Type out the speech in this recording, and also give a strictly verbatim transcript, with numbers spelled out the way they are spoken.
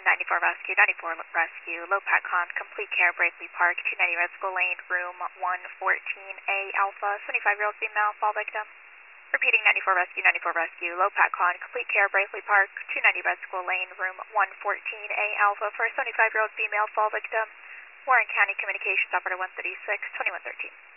ninety-four Rescue, ninety-four Rescue, Low Patcon, Complete Care, Brakely Park, two ninety Red School Lane, room one fourteen A Alpha, seventy-five-year-old female, fall victim. Repeating ninety-four Rescue, ninety-four Rescue, Low Patcon, Complete Care, Brakely Park, two ninety Red School Lane, room one fourteen A Alpha for a seventy-five-year-old female, fall victim. Warren County Communications Operator one thirty-six, twenty-one thirteen.